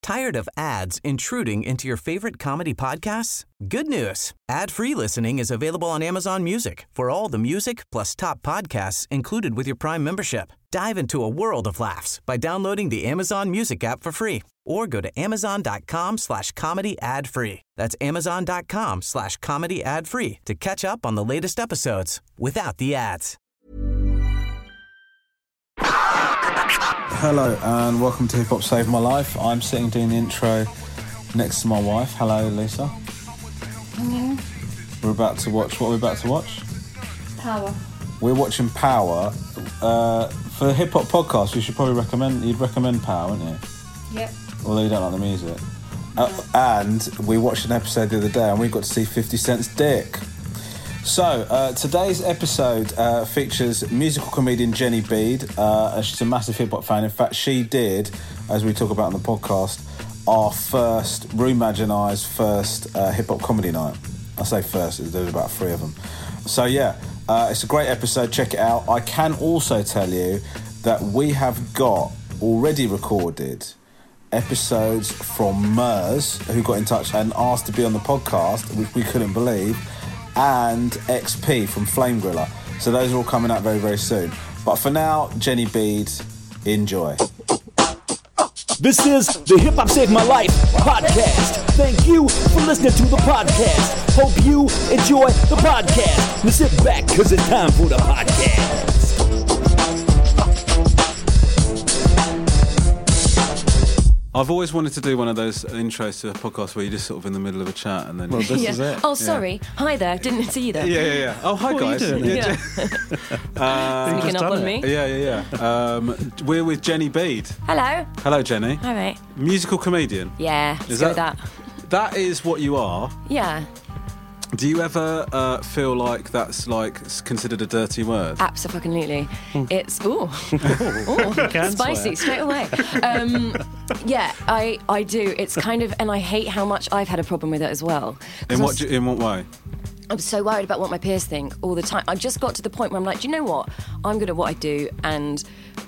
Tired of ads intruding into your favorite comedy podcasts? Good news. Ad-free listening is available on Amazon Music for all the music plus top podcasts included with your Prime membership. Dive into a world of laughs by downloading the Amazon Music app for free or go to amazon.com/comedy ad-free. That's amazon.com/comedy ad-free to catch up on the latest episodes without the ads. Hello and welcome to Hip Hop Saved My Life. I'm sitting doing the intro next to my wife. Hello, Lisa. Hello. We're about to watch. What are we about to watch? Power. We're watching Power. For the hip hop podcast, you'd recommend Power, wouldn't you? Yep. Although you don't like the music. And we watched an episode the other day and we got to see 50 Cent's dick. So, today's episode features musical comedian Jenny Bede. She's a massive hip-hop fan. In fact, she did, as we talk about on the podcast, our first, Roomage and I's first hip-hop comedy night. I say first, there was about 3 of them. So, yeah, it's a great episode. Check it out. I can also tell you that we have got already recorded episodes from Murs, who got in touch and asked to be on the podcast, which we couldn't believe, and XP from Flame Griller. So those are all coming out very, very soon. But for now, Jenny Bede, enjoy. This is the Hip Hop Saved My Life podcast. Thank you for listening to the podcast. Hope you enjoy the podcast. Now sit back, because it's time for the podcast. I've always wanted to do one of those intros to a podcast where you're just sort of in the middle of a chat and then... Well, this is it. Oh, sorry. Yeah. Hi there. Didn't see you there. Yeah. Oh, hi, what guys. Are you doing? Sneaking up on me. Yeah. We're with Jenny Bede. Hello. Hello, Jenny. All right. Musical comedian. Yeah, let's go with that. That is what you are. Yeah. Do you ever feel like that's considered a dirty word? Absolutely. It's spicy straight away. Yeah, I do. It's kind of, and I hate how much I've had a problem with it as well. In what way? I'm so worried about what my peers think all the time. I just got to the point where I'm like, do you know what? I'm good at what I do, and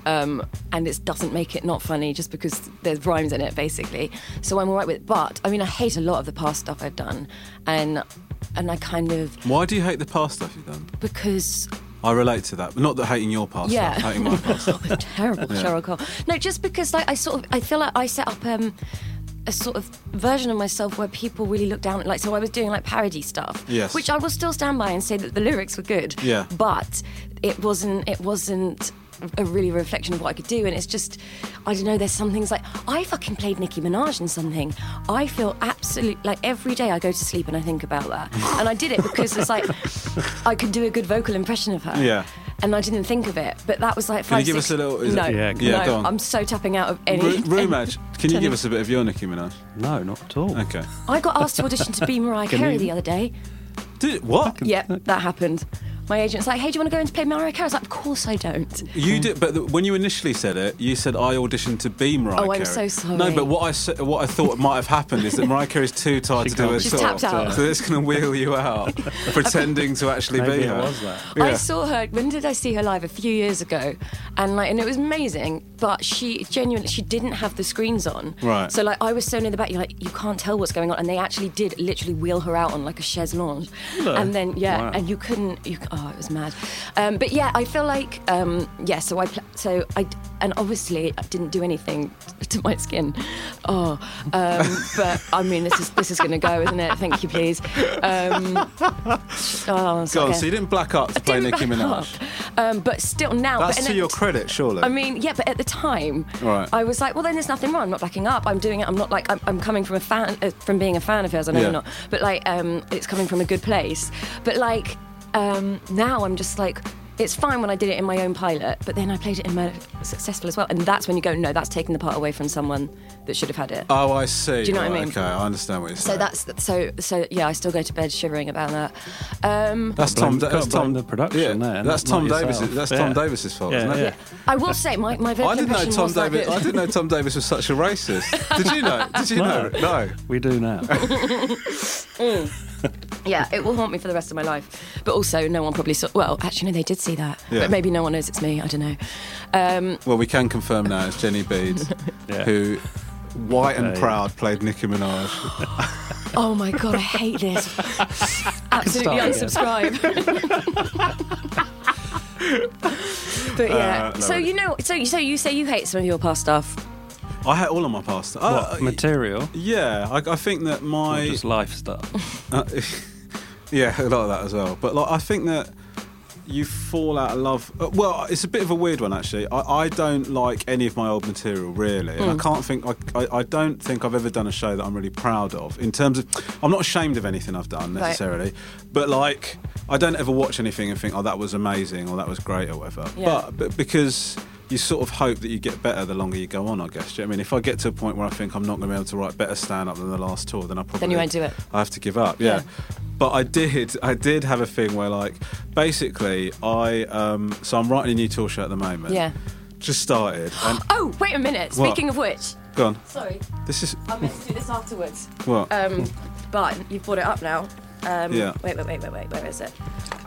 it doesn't make it not funny just because there's rhymes in it, basically. So I'm all right with it. But I mean, I hate a lot of the past stuff I've done, and I kind of... Why do you hate the past stuff you've done? Because... I relate to that. Not that hating your past stuff, hating my past stuff. Terrible, Cheryl Cole. No, just because I feel like I set up a sort of version of myself where people really look down at, so I was doing parody stuff, yes, which I will still stand by and say that the lyrics were good, yeah, but it wasn't a really reflection of what I could do. And it's just, I don't know, there's some things I fucking played Nicki Minaj in something. I feel absolutely every day I go to sleep and I think about that. And I did it because it's I could do a good vocal impression of her. Yeah. And I didn't think of it, but that was 5, Can you give us a little... No, go on. I'm so tapping out of any... Roomage, can you give us a bit of your Nicki Minaj? No, not at all. Okay. I got asked to audition to be Mariah Carey the other day. What? Yeah, that happened. My agent's like, hey, do you want to go in to play Mariah Carey? I was like, of course I don't. You did, but when you initially said it, you said I auditioned to be Mariah Carey. Oh, I'm so sorry. No, but what I thought might have happened is that Mariah Carey's too tired to do a She's song, tapped out. so it's going to wheel you out, pretending to actually Maybe be her. It was that. Yeah. I saw her. When did I see her live? A few years ago, and it was amazing. But she didn't have the screens on. Right. So I was so near the back, you can't tell what's going on, and they actually did literally wheel her out on a chaise lounge, and then Wow. and you couldn't. it was mad. But yeah, I feel and obviously I didn't do anything to my skin. But I mean, this is going to go, isn't it? Thank you, please. Go on. So you didn't black up to play Nicki Minaj. But still now. That's to your credit, surely. I mean, yeah, but at the time, right. I was like, well, then there's nothing wrong. I'm not backing up. I'm doing it. I'm not I'm coming from from being a fan of hers. I know you're not, but it's coming from a good place. But now I'm just it's fine when I did it in my own pilot, but then I played it in my successful as well, and that's when you go, no, that's taking the part away from someone that should have had it. Oh, I see. Do you know what I mean? Okay, I understand what you're saying. So yeah, I still go to bed shivering about that. That's Tom. That's Tom. The production there. That's Tom Davis. That's Tom Davis's fault, isn't it? Yeah. I will say my vocal I didn't know impression Tom was Davis. that I didn't know Tom Davis was such a racist. Did you know? Did you know? No. We do now. Yeah, it will haunt me for the rest of my life. But also, no one probably saw... Well, actually, no, they did see that. Yeah. But maybe no one knows it's me. I don't know. Well, we can confirm now it's Jenny Bede, who White and Proud played Nicki Minaj. Oh my God, I hate this. Absolutely unsubscribe. But yeah, so you say you hate some of your past stuff. I hate all of my past stuff. What, material? Yeah, I think that Or just life stuff. Yeah, a lot of that as well. But like, I think that you fall out of love. Well, it's a bit of a weird one actually. I don't like any of my old material really, and I can't think. I don't think I've ever done a show that I'm really proud of. In terms of, I'm not ashamed of anything I've done necessarily, but like I don't ever watch anything and think, oh, that was amazing or that was great or whatever. Yeah. But because you sort of hope that you get better the longer you go on, I guess. Do you know what I mean? If I get to a point where I think I'm not going to be able to write better stand-up than the last tour, then you won't do it. I have to give up. Yeah. But I did have a thing where, like, basically, so I'm writing a new tour show at the moment. Yeah. Just started. And oh, wait a minute. Speaking of which. Go on. Sorry. I meant to do this afterwards. What? But you've brought it up now. Yeah. Wait. Where is it?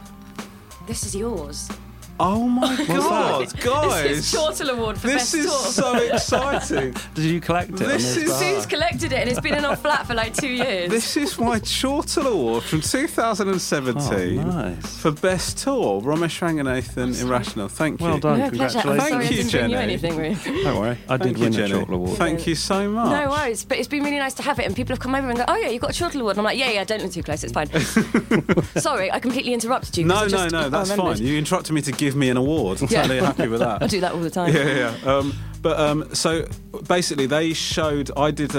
This is yours. Oh my God, guys! This is Chortle Award for Best Tour. This is so exciting. Did you collect it? Sue's collected it and it's been in our flat for like 2 years. This is my Chortle Award from 2017 for Best Tour. Ramesh Ranganathan, Irrational. Thank you. Well done. No, congratulations. Thank you, Jenny. Don't worry, I did win a Chortle Award. Thank you so much. No worries, but it's been really nice to have it, and people have come over and go, "Oh yeah, you got a Chortle Award." And I'm like, "Yeah, don't look too close. It's fine." Sorry, I completely interrupted you. No, that's fine. You interrupted me to give me an award. I'm totally happy with that. I do that all the time. Yeah. So basically, they showed. I did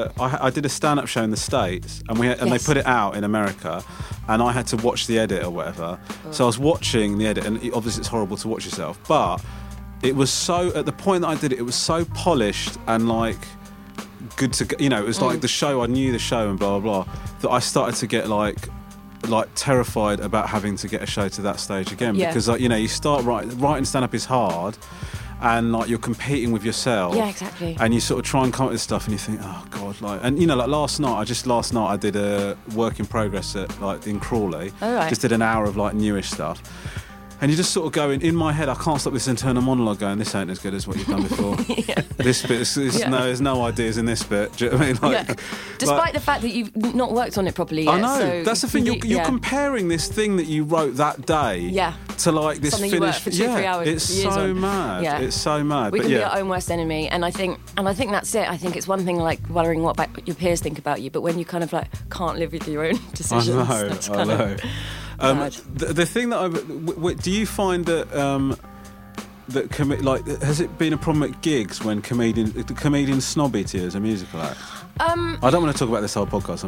a stand-up show in the States, and they put it out in America, and I had to watch the edit or whatever. Oh. So I was watching the edit, and obviously it's horrible to watch yourself, but it was so. At the point that I did it, it was so polished and like good to, it was like the show. I knew the show and blah blah blah. That I started to get like terrified about having to get a show to that stage again, because you start writing stand-up is hard, and like you're competing with yourself, exactly, and you sort of try and come up with stuff and you think, oh God, like, and like last night I did a work in progress in Crawley. Just did an hour of like newish stuff. And you just sort of go in my head, I can't stop this internal monologue going, this ain't as good as what you've done before. This bit, there's no ideas in this bit. Do you know what I mean? Despite the fact that you've not worked on it properly yet. I know, so that's the thing, you're comparing this thing that you wrote that day to like this something finished... you worked for 2-3 hours. It's so mad. Yeah. It's so mad. We can be our own worst enemy, and I think that's it. I think it's one thing like worrying what your peers think about you, but when you kind of like can't live with your own decisions. I know. The thing that do you find that has it been a problem at gigs when the comedian's snobby to you as a musical act? I don't want to talk about this whole podcast.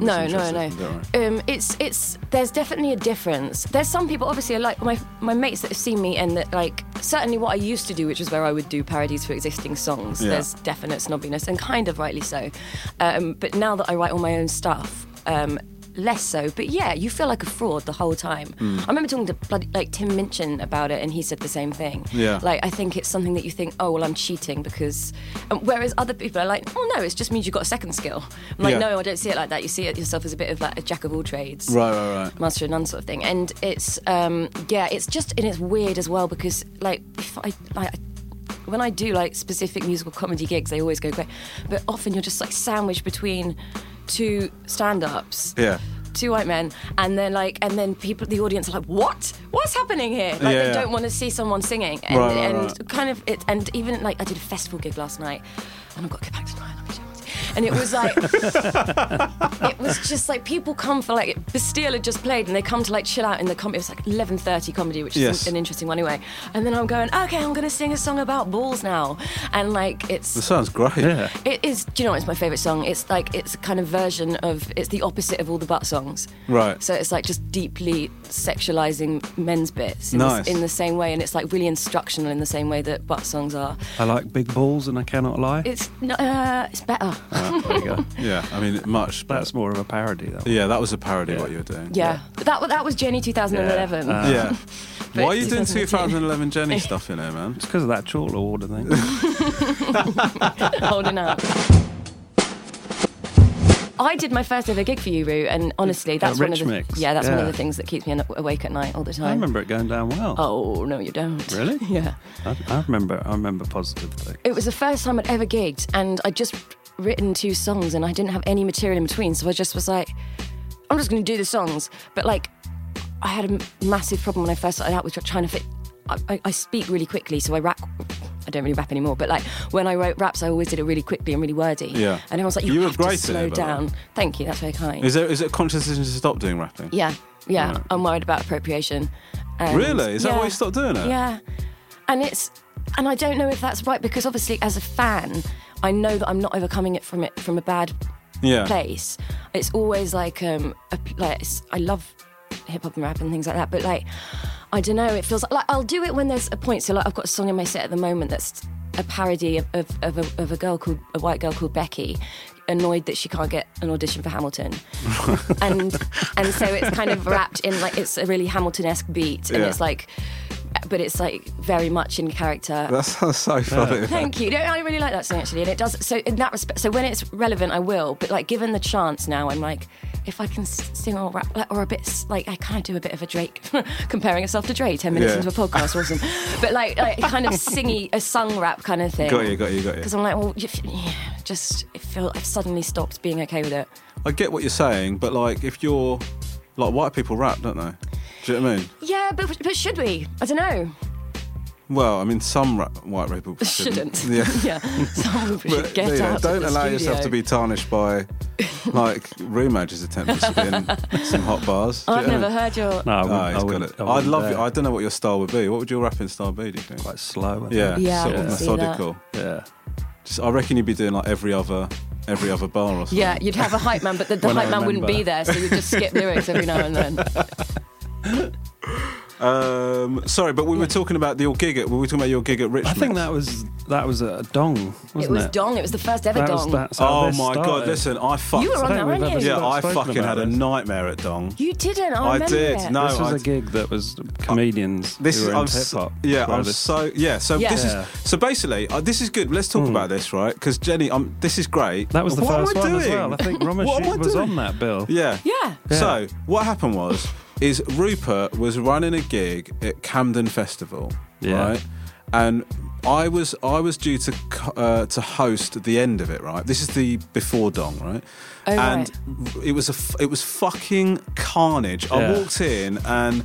It's there's definitely a difference. There's some people, obviously, like my mates that have seen me, and that like certainly what I used to do, which was where I would do parodies for existing songs. Yeah. There's definite snobbiness, and kind of rightly so. But now that I write all my own stuff, less so, but yeah, you feel like a fraud the whole time. I remember talking to Tim Minchin about it, and he said the same thing. Yeah, like I think it's something that you think, oh well, I'm cheating because, whereas other people are like, oh no, it just means you've got a second skill. I'm like, no, I don't see it like that. You see it yourself as a bit of like a jack of all trades, right, master of none sort of thing. And it's it's just, and it's weird as well because like if when I do like specific musical comedy gigs, they always go great, but often you're just like sandwiched between two stand-ups, two white men, and then people, the audience are like, what's happening here? Like they don't want to see someone singing, and kind of it. And even like I did a festival gig last night, and I've got to go back tonight. And it was like, it was just like people come for like, Bastille had just played and they come to like chill out in the comedy. It was like 11:30 comedy, which is an interesting one anyway. And then I'm going, okay, I'm going to sing a song about balls now. And like That sounds great. Yeah. It is, do you know what, it's my favourite song. It's like, it's a kind of version of, it's the opposite of all the butt songs. Right. So it's like just deeply sexualising men's bits in the same way. And it's like really instructional in the same way that butt songs are. I like big balls and I cannot lie. It's better. There you go. Yeah, I mean, That's more of a parody, though. Yeah, that was a parody what you were doing. Yeah. That was Jenny 2011. Yeah. Why are you doing 2011 Jenny stuff in here, man? It's because of that Chortle Award, I think. Holding out. I did my first ever gig for you, Roo, and honestly, that's one of Rich the Mix. that's one of Yeah. the things that keeps me awake at night all the time. I remember it going down well. Oh no, you don't. Really? Yeah. I remember positively. It was the first time I'd ever gigged, and I'd just written 2 songs, and I didn't have any material in between, so I just was like, I'm just going to do the songs. But like, I had a massive problem when I first started out with trying to fit. I speak really quickly, so I rap. I don't really rap anymore, but like when I wrote raps, I always did it really quickly and really wordy. Yeah. And everyone's like, You were have great to at slow it, by the way. down. Thank you, that's very kind. Is it a conscious decision to stop doing rapping? Yeah. Right. I'm worried about appropriation. And Really? Is that why you stopped doing it? Yeah. And I don't know if that's right, because obviously as a fan, I know that I'm not ever coming from a bad Yeah. place. It's always like I love hip hop and rap and things like that, but like I don't know, it feels like I'll do it when there's a point. So like I've got a song in my set at the moment that's a parody of a white girl called Becky, annoyed that she can't get an audition for Hamilton, and so it's kind of wrapped in like, it's a really Hamilton-esque beat, and Yeah. it's like, but it's like very much in character. That sounds so funny. Thank you. No, I really like that song actually, and it does. So in that respect, so when it's relevant, I will. But like, given the chance now, I'm like, if I can sing or rap, like, or a bit, like I kind of do a bit of a Drake, comparing yourself to Drake, 10 minutes Yeah. into a podcast, wasn't? But like kind of singy, a sung rap kind of thing. Got you. Because I'm like, well, I've suddenly stopped being okay with it. I get what you're saying, but like, if you're like, white people rap, don't they? Do you know what I mean? Yeah, but should we? I don't know. Well, I mean, some white people Shouldn't. Yeah. Yeah. Some people should But, get you know, out. don't of the allow yourself studio. to be tarnished by like Room Edge's attempt to spin some hot bars. Do you I've know what I never mean? heard your. No, I Oh, wouldn't, I he's got wouldn't, it. I I'd wouldn't love dare. it. I don't know what your style would be. What would your rapping style be, do you think? Quite slow. I think. Yeah, Yeah, sort I of can see that. methodical. Yeah. I reckon you'd be doing like every other bar or something. Yeah, you'd have a hype man, but the When I hype man wouldn't remember. be there, so you'd just skip lyrics every now and then. Sorry, but we were talking about your gig at Rich I think Mix. that was a dong, wasn't It was Dong. It was the first ever That Dong. that's how Oh this my god! started. Listen, I fucked. You were on I that, don't think weren't we've you? ever Yeah, I spoken fucking about had a this. nightmare at Dong. You didn't. I I remember did. it. No, This was I- a gig that was comedians who were I'm into hip hop. So Yeah. this Yeah. is so basically this is good. Let's talk about this, right? Because Jenny, this is great. That was the What am first I one as doing? well. I think What am I Ramesh was doing? on that bill. Yeah. Yeah. So what happened is Rupert was running a gig at Camden Festival, Yeah. right? And I was due to host the end of it, right? This is the before Dong, right? Oh, and it was fucking carnage. I Yeah. walked in and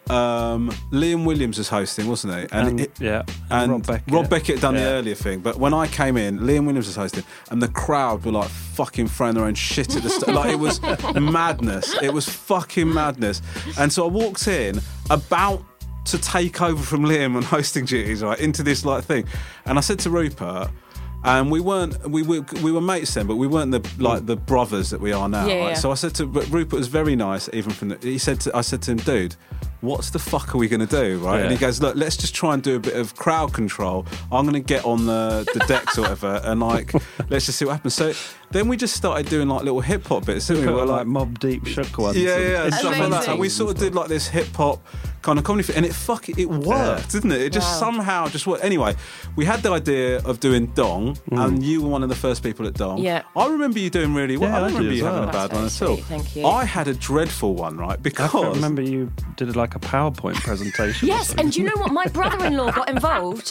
Liam Williams was hosting, wasn't he? And Rob Beckett had done the Yeah. earlier thing, but when I came in, Liam Williams was hosting, and the crowd were like fucking throwing their own shit at the like it was madness. It was fucking madness. And so I walked in about to take over from Liam on hosting duties, right, into this like thing, and I said to Rupert. And we were mates then, but we weren't the brothers that we are now. Yeah, right? yeah. So I said to Rupert was very nice, even from I said to him, dude, what's the fuck are we going to do, right? Yeah. And he goes, look, let's just try and do a bit of crowd control. I'm going to get on the decks or whatever, and like let's just see what happens. So then we just started doing like little hip hop bits. Didn't we? We We were were like Mob Deep shook ones. yeah, and stuff like that. Amazing. And we sort of did like this hip hop kind of comedy, and it worked, didn't it? It just Wow. somehow just worked. Anyway, we had the idea of doing Dong, and you were one of the first people at Dong. Yeah. I remember you doing really well. Yeah, I don't I did remember as you having well. a bad That's one very at all. sweet, thank you. I had a dreadful one, right? I Because remember you did like a PowerPoint presentation. or Yes, something. and do you know what? My brother-in-law got involved.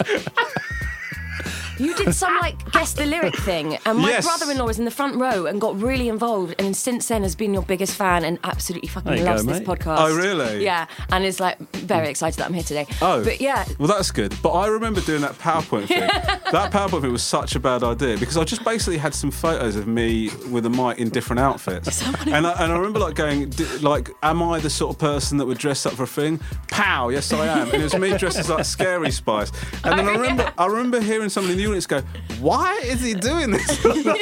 You did some like guess the lyric thing, and my Yes. brother-in-law was in the front row and got really involved, and since then has been your biggest fan and absolutely fucking There you loves go, this mate. podcast. Oh, really? Yeah, and is like very excited that I'm here today. Oh, but yeah, Well, that's good. But I remember doing that PowerPoint thing. That PowerPoint thing was such a bad idea because I just basically had some photos of me with a mic in different outfits, and I remember like going, like, am I the sort of person that would dress up for a thing? Pow, yes I am. And it was me dressed as like Scary Spice. And then I remember hearing somebody in the audience go, "Why is he doing this?"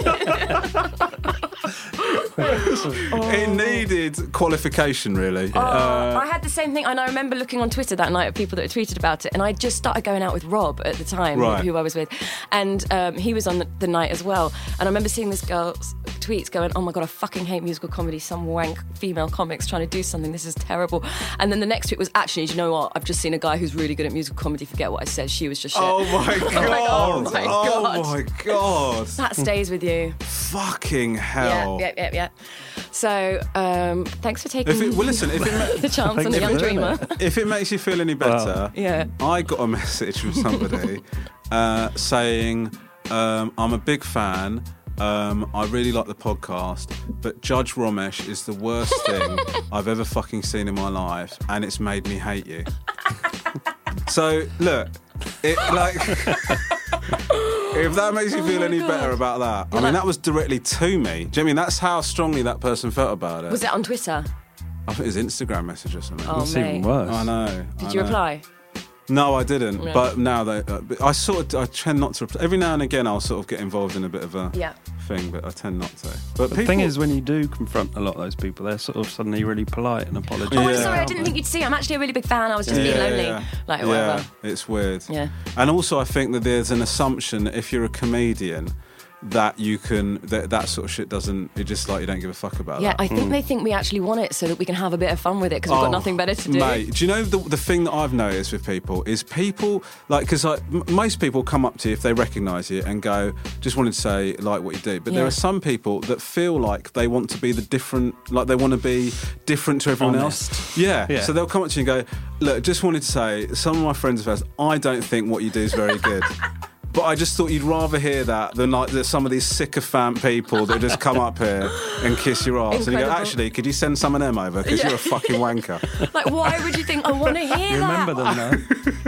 It needed qualification, really. I had the same thing, and I remember looking on Twitter that night at people that had tweeted about it, and I just started going out with Rob at the time, Right. who I was with, and he was on the night as well, and I remember seeing this girl tweets going, oh my God, I fucking hate musical comedy. Some wank female comics trying to do something. This is terrible. And then the next tweet was, actually, do you know what? I've just seen a guy who's really good at musical comedy. Forget what I said. She was just shit. Oh my God. Oh my God. Oh my God. That stays with you. Fucking hell. Yeah. So, thanks for taking the chance on the young dreamer. If it makes you feel any better, I got a message from somebody saying, I'm a big fan. I really like the podcast, but Judge Romesh is the worst thing I've ever fucking seen in my life, and it's made me hate you. So, look, if that makes you feel any better about that, I mean, that was directly to me. Do you know what I mean? That's how strongly that person felt about it. Was it on Twitter? I think it was Instagram message or something. Oh, It's even worse. I know. Did you reply? No, I didn't. No. But now I tend not to. Every now and again, I'll sort of get involved in a bit of a thing, but I tend not to. But The thing is, when you do confront a lot of those people, they're sort of suddenly really polite and apologetic. Oh, I'm sorry, I didn't think you'd see. I'm actually a really big fan. I was just being lonely. Like, whatever. Yeah, it's weird. Yeah. And also, I think that there's an assumption that if you're a comedian, that you can that sort of shit doesn't. It's just like you don't give a fuck about that. Yeah, I think they think we actually want it so that we can have a bit of fun with it because we've got nothing better to do. Mate, do you know the thing that I've noticed with people is like, because most people come up to you if they recognise you and go, just wanted to say like what you do. But there are some people that feel like they want to be they want to be different to everyone else. Yeah. So they'll come up to you and go, look, just wanted to say, some of my friends have asked, I don't think what you do is very good. But I just thought you'd rather hear that than like some of these sycophant people that just come up here and kiss your ass. And you go, actually, could you send some of them over? Because you're a fucking wanker. Like, why would you think I want to hear that? You remember them now?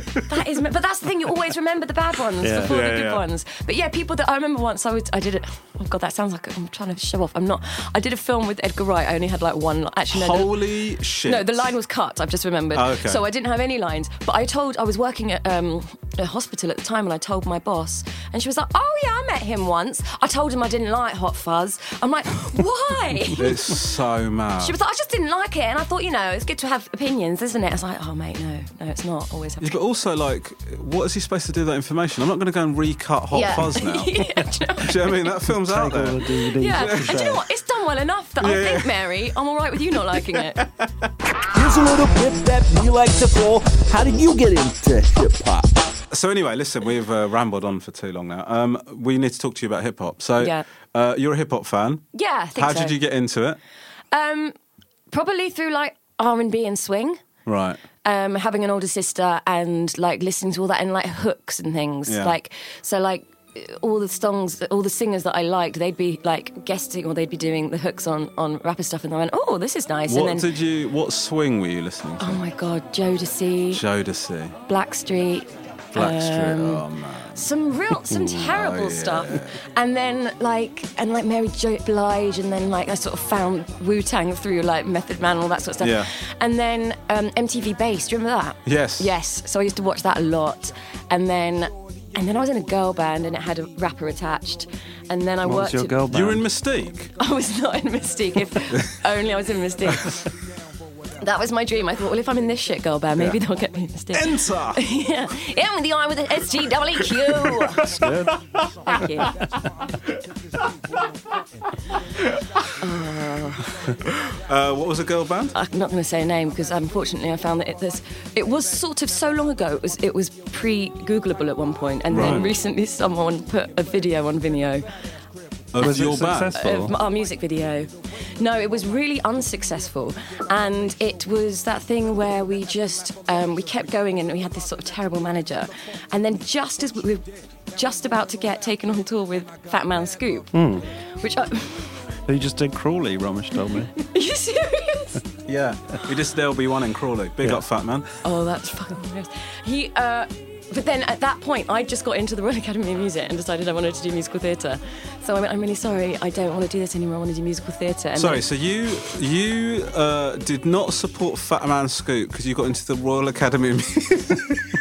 But that's the thing, you always remember the bad ones before the good ones. But yeah, people that I remember once I did it. Oh God, that sounds like I'm trying to show off. I'm not. I did a film with Edgar Wright. I only had like one. Actually, no. Holy shit! No, the line was cut. I've just remembered. Oh, okay. So I didn't have any lines. But I was working at a hospital at the time, and I told my boss, and she was like, "Oh yeah, I met him once. I told him I didn't like Hot Fuzz." I'm like, "Why?" It's so mad. She was like, "I just didn't like it," and I thought, it's good to have opinions, isn't it? I was like, "Oh mate, no, it's not always." Yeah, but also, like, what is he supposed to do with that information? I'm not going to go and recut Hot Fuzz now. Do you know what I mean? That film's out there. Yeah, and do you know what? It's done well enough that I think, Mary, I'm all right with you not liking it. Here's a little bit that we like to call, how did you get into hip-hop? So anyway, listen, we've rambled on for too long now. We need to talk to you about hip-hop. So you're a hip-hop fan. Yeah, I think How so. did you get into it? Probably through, like, R&B and swing. Right. Having an older sister and, like, listening to all that and, like, hooks and things. Yeah. Like, so, like, all the songs, all the singers that I liked, they'd be like guesting or they'd be doing the hooks on rapper stuff, and I went, "Oh, this is nice." What swing were you listening to? Oh my God, Jodeci, Blackstreet, oh man, some terrible stuff, and then like Mary J. Blige, and then like I sort of found Wu-Tang through like Method Man and all that sort of stuff. Yeah. And then MTV Bass, do you remember that? Yes. So I used to watch that a lot, and then I was in a girl band and it had a rapper attached. And then I worked. What was your girl band? You were in Mystique? I was not in Mystique. If only I was in Mystique. That was my dream. I thought, well, if I'm in this shit girl band, maybe they'll get me in Mystique. Enter! Yeah. In with the I with the SGWQ. That's good. Thank you. What was a girl band? I'm not going to say a name because unfortunately I found that it was sort of so long ago. It was pre-Googleable at one point, and then recently someone put a video on Vimeo. Was your band? Of our music video. No, it was really unsuccessful, and it was that thing where we just we kept going, and we had this sort of terrible manager, and then just as we were just about to get taken on tour with Fat Man Scoop, which You just did Crawley, Romesh told me. Are you serious? Yeah, we just there'll be one in Crawley. Big up, Fat Man. Oh, that's fucking hilarious. But then at that point, I just got into the Royal Academy of Music and decided I wanted to do musical theatre. So I went, I'm really sorry, I don't want to do this anymore, I want to do musical theatre. Sorry, so you did not support Fat Man Scoop because you got into the Royal Academy of Music?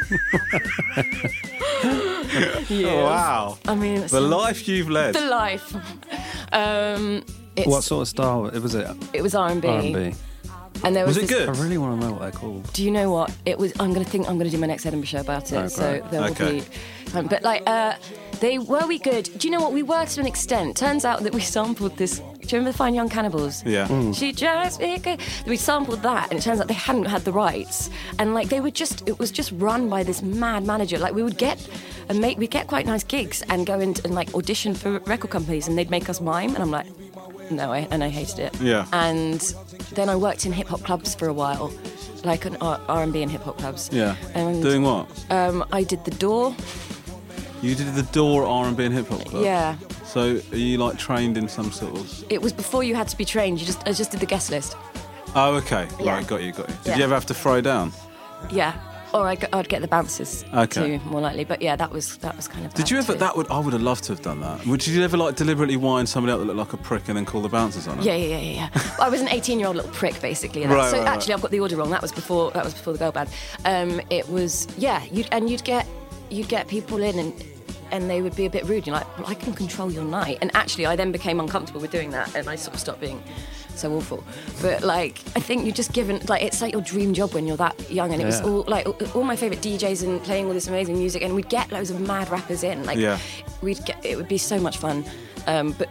Yes. Oh, wow. I mean, the life you've led. The life. What sort of style was it? It was R&B. R&B. And there Was was it this- good? I really want to know what they're called. Do you know what it was? I'm going to do my next Edinburgh show about it. Oh, so great. there will Okay. be. But were we good? Do you know what? We were to an extent. Turns out that we sampled this. Do you remember the Fine Young Cannibals? Yeah. She just we sampled that, and it turns out they hadn't had the rights, and like it was just run by this mad manager. Like we'd get quite nice gigs and go in and like audition for record companies, and they'd make us mime, and I'm like, no, I hated it. Yeah. And then I worked in hip hop clubs for a while, like an R&B and hip hop clubs. Yeah. And Doing what? I did The Door. You did the Door R&B and hip hop club. Yeah. So are you like trained in some sort of? It was before you had to be trained. I just did the guest list. Oh, okay. Yeah. Right, got you. Did Yeah. you ever have to throw down? Yeah. Or I'd get the bouncers Okay. too, more likely. But yeah, that was kind of. Did you ever? too. I would have loved to have done that. Did you ever like deliberately wind somebody up that looked like a prick and then call the bouncers on it? Yeah. I was an 18-year-old little prick, basically. Right, So right, actually, I've got the order wrong. That was before the girl band. It was you'd get people in and they would be a bit rude. You're like, well, I can control your night. And actually, I then became uncomfortable with doing that, and I sort of stopped being so awful. But like, I think you're just given like it's like your dream job when you're that young, and it was all my favourite DJs and playing all this amazing music, and we'd get loads of mad rappers in. Like, it would be so much fun. But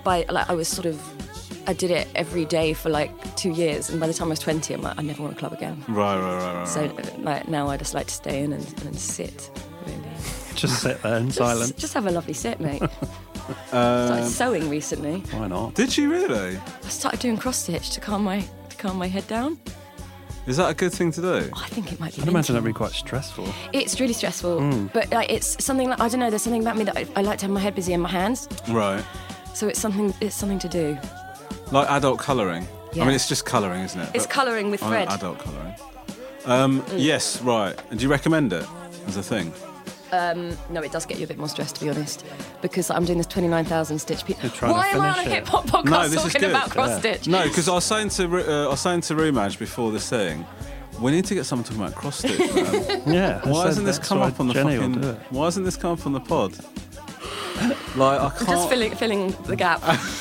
I did it every day for like 2 years, and by the time I was 20, I'm like, I never want a club again. Right. So like, now I just like to stay in and sit, really. Just sit there in silence. Just have a lovely sit, mate. Started sewing recently. Why not? Did you really? I started doing cross stitch to calm my head down. Is that a good thing to do? I think it might be. I'd imagine that'd be quite stressful. It's really stressful, but like it's something like I don't know. There's something about me that I like to have my head busy in my hands. Right. So it's something to do. Like adult colouring. Yeah. I mean, it's just colouring, isn't it? It's colouring with thread. Adult colouring. Yes, right. And do you recommend it as a thing? No, it does get you a bit more stressed, to be honest, because I'm doing this 29,000 stitch. You're trying Why to am I on a finish it. hip hop podcast No, this is talking good. about cross stitch? No, because I was saying to Rumaj before this thing, we need to get someone talking about cross stitch, man. Yeah. I Why said hasn't this that's come why up on the Jenny will fucking? do it. Why hasn't this come up on the pod? Like I can't. Just filling the gap.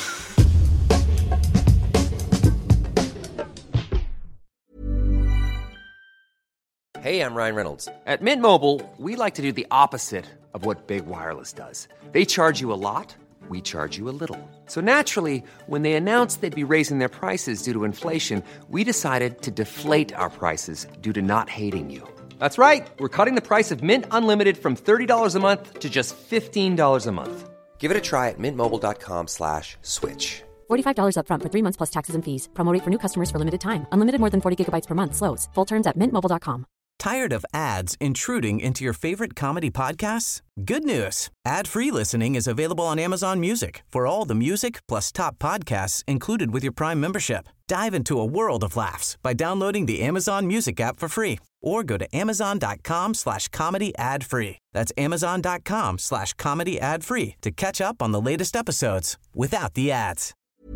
Hey, I'm Ryan Reynolds. At Mint Mobile, we like to do the opposite of what Big Wireless does. They charge you a lot, we charge you a little. So naturally, when they announced they'd be raising their prices due to inflation, we decided to deflate our prices due to not hating you. That's right. We're cutting the price of Mint Unlimited from $30 a month to just $15 a month. Give it a try at mintmobile.com/switch. $45 up front for 3 months plus taxes and fees. Promo rate for new customers for limited time. Unlimited more than 40 gigabytes per month slows. Full terms at mintmobile.com. Tired of ads intruding into your favorite comedy podcasts? Good news. Ad-free listening is available on Amazon Music for all the music plus top podcasts included with your Prime membership. Dive into a world of laughs by downloading the Amazon Music app for free or go to amazon.com/comedy ad-free. That's amazon.com/comedy ad-free to catch up on the latest episodes without the ads.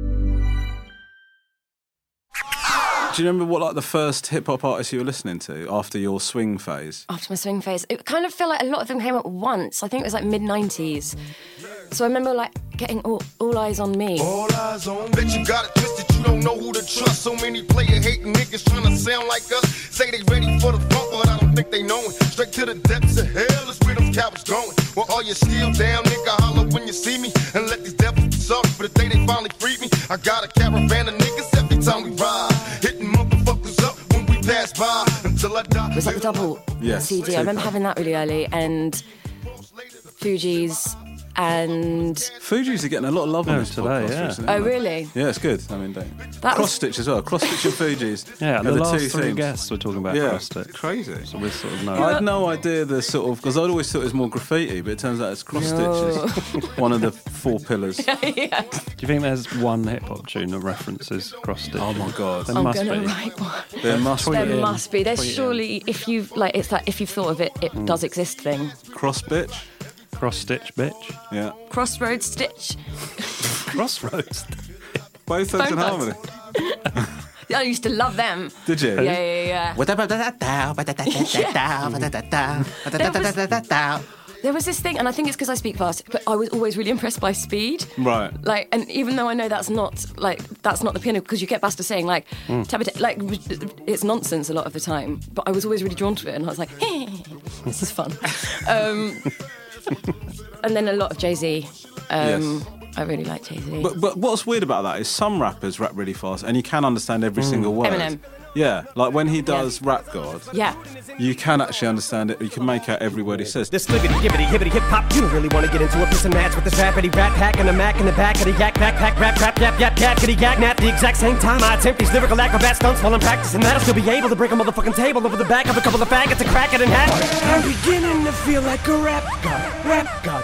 Do you remember what like the first hip hop artist you were listening to after your swing phase? After my swing phase, it kind of felt like a lot of them came at once. I think it was like mid-90s. So I remember like getting all eyes on me. All eyes on. Bet you got it twisted, you don't know who to trust. So many player hating niggas trying to sound like us. Say they ready for the funk, but I don't think they know it. Straight to the depths of hell is where them cowards going. Well, all you still down, nigga, holler when you see me. And let these devils be sorry for the day they finally freed me. I got a caravan of niggas every time we ride. Hitting motherfuckers up when we pass by until I die. It was like the double CD. I remember having that really early, and Fugees and... Fugees are getting a lot of love on this today, podcast yeah. recently, Oh, aren't they? really? Yeah, it's good. I mean, That cross stitch as well. Cross stitch and Fugees. Yeah, They're the last two three themes. guests were talking about Yeah, cross stitch. crazy. So we sort of I know. had no idea the sort of, because I'd always thought it was more graffiti, but it turns out it's cross No. stitches. One of the four pillars. Yeah. Do you think there's one hip hop tune that references cross stitch? Oh my god, There I'm must gonna be. write one. there must Tweet There be in. must be. There's Tweet in. surely, if you've like, it's that if you've thought of it, it does exist thing. cross bitch. Cross stitch, bitch. Yeah, Crossroads stitch. Crossroads. both those in Bone harmony. I used to love them. Did you? Yeah. There was this thing, and I think it's because I speak fast, but I was always really impressed by speed. Right. Like, and even though I know that's not the piano, because you get Basta saying like, like it's nonsense a lot of the time, but I was always really drawn to it, and I was like, hey, this is fun. And then a lot of Jay-Z. Yes. I really like Jay-Z. But what's weird about that is some rappers rap really fast, and you can understand every single word. Eminem. Yeah, like when he does Rap God, Yeah. you can actually understand it. You can make out every word he says. This libbity, gibbity, hibbity, hip hop. You don't really want to get into a piss and match with this rappity rap pack and a Mac in the back of the yak backpack rap yap yap yakety yak nap. The exact same time I attempt these lyrical acrobat stunts while I'm practicing that, I'll still be able to break a motherfucking table over the back of a couple of faggots and crack it in half. I'm beginning to feel like a rap god.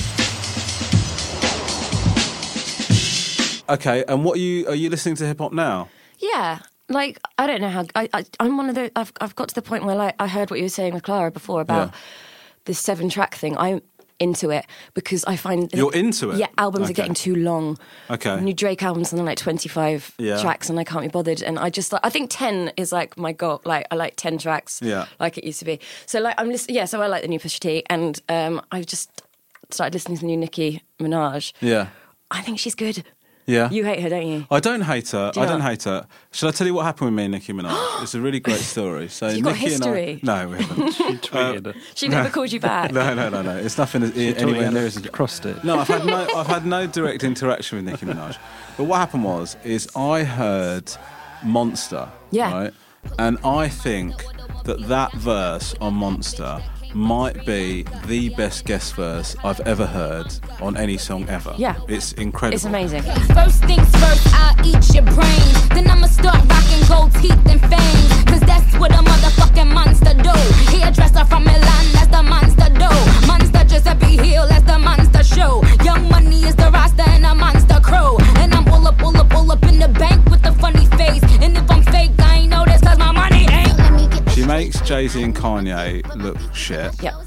Okay, and are you listening to hip hop now? Yeah. Like, I don't know how... I'm one of the... I've got to the point where, like, I heard what you were saying with Clara before about this 7-track thing. I'm into it because I find... You're into it? Yeah, albums are getting too long. Okay. New Drake albums, something like 25 tracks, and I can't be bothered. And I just... I think 10 is, like, my goal. Like, I like 10 tracks, like it used to be. So, like, I'm listening... Yeah, so I like the new Pusha T, and I've just started listening to the new Nicki Minaj. Yeah. I think she's good. Yeah. You hate her, don't you? I don't hate her. Do you I don't not? hate her. Shall I tell you what happened with me and Nicki Minaj? It's a really great story. So You got Nicki history? And I, no, we haven't. She tweeted it. She never called you back. No. It's nothing anywhere near as crossed it. No, I've had no direct interaction with Nicki Minaj. But what happened is I heard Monster. Yeah. Right? And I think that verse on Monster might be the best guest verse I've ever heard on any song ever. Yeah. It's incredible. It's amazing. First things first, I'll eat your brains. Then I'ma start rocking gold teeth and fangs. Cause that's what a motherfucking monster do. Hairdresser from Milan, that's the monster do. Monster Giuseppe Hill, that's the monster show. Young Money is the roster and a monster crow. And I'm pull up in the bank with the funny face. And if I'm fake, I ain't know this cause my money ain't. She makes Jay-Z and Kanye look shit.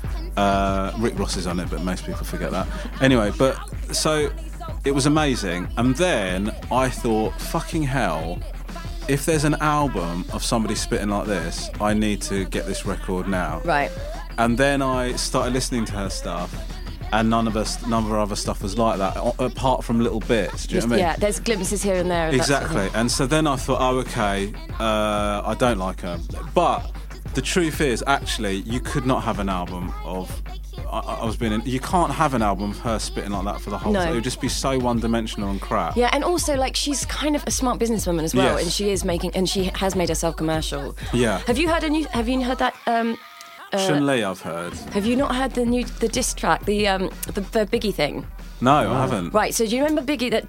Yeah. Rick Ross is on it, but most people forget that. Anyway, but so it was amazing. And then I thought, fucking hell, if there's an album of somebody spitting like this, I need to get this record now. Right. And then I started listening to her stuff, and none of her other stuff was like that, apart from little bits. Do you know what I mean? Yeah, there's glimpses here and there. Exactly. And so then I thought, oh, okay, I don't like her. But the truth is, actually, you could not have an album of... you can't have an album of her spitting like that for the whole time. It would just be so one-dimensional and crap. Yeah, and also, like, she's kind of a smart businesswoman as well, Yes. and she has made herself commercial. Yeah. Have you heard that? Chun-Li, I've heard. Have you not heard the diss track, the Biggie thing? No, I haven't. Right, so do you remember Biggie that